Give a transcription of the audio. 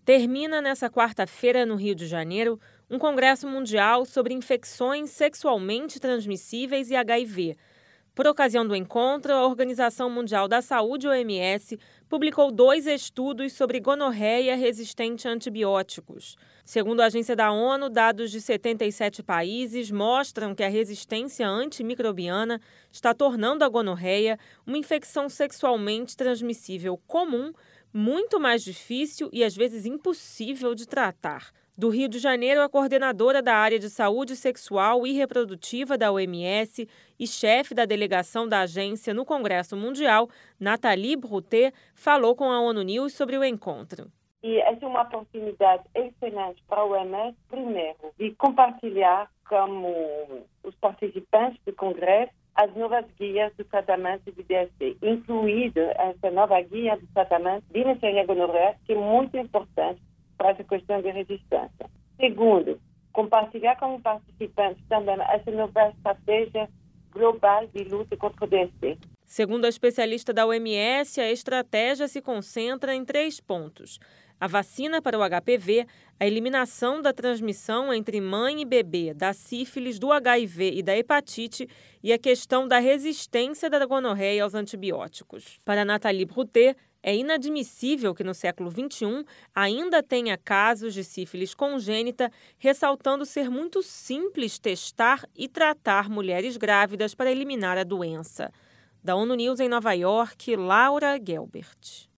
Termina nesta quarta-feira, no Rio de Janeiro, um congresso mundial sobre infecções sexualmente transmissíveis e HIV. Por ocasião do encontro, a Organização Mundial da Saúde, OMS, publicou 2 estudos sobre gonorreia resistente a antibióticos. Segundo a agência da ONU, dados de 77 países mostram que a resistência antimicrobiana está tornando a gonorreia uma infecção sexualmente transmissível comum, muito mais difícil e às vezes impossível de tratar. Do Rio de Janeiro, a coordenadora da área de saúde sexual e reprodutiva da OMS e chefe da delegação da agência no Congresso Mundial, Nathalie Broutet, falou com a ONU News sobre o encontro. E essa é uma oportunidade excelente para a OMS, primeiro, de compartilhar com os participantes do Congresso as novas guias do tratamento de DST, incluída essa nova guia de tratamento de Neisseria gonorreia, que é muito importante para essa questão de resistência. Segundo, compartilhar com os participantes também essa nova estratégia global de luta contra o DST. Segundo a especialista da OMS, a estratégia se concentra em 3 pontos: a vacina para o HPV, a eliminação da transmissão entre mãe e bebê da sífilis, do HIV e da hepatite e a questão da resistência da gonorreia aos antibióticos. Para Nathalie Broutet, é inadmissível que no século XXI ainda tenha casos de sífilis congênita, ressaltando ser muito simples testar e tratar mulheres grávidas para eliminar a doença. Da ONU News em Nova York, Laura Gelbert.